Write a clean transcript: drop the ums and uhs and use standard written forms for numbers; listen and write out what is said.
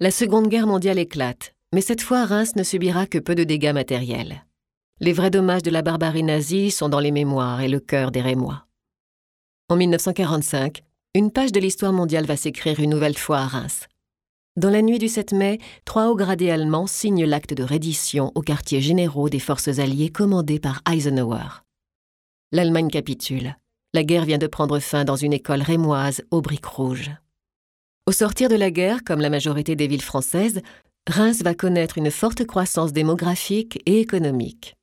La Seconde Guerre mondiale éclate, mais cette fois Reims ne subira que peu de dégâts matériels. Les vrais dommages de la barbarie nazie sont dans les mémoires et le cœur des Rémois. En 1945, une page de l'histoire mondiale va s'écrire une nouvelle fois à Reims. Dans la nuit du 7 mai, 3 hauts gradés allemands signent l'acte de reddition aux quartiers généraux des forces alliées commandées par Eisenhower. L'Allemagne capitule. La guerre vient de prendre fin dans une école rémoise aux briques rouges. Au sortir de la guerre, comme la majorité des villes françaises, Reims va connaître une forte croissance démographique et économique.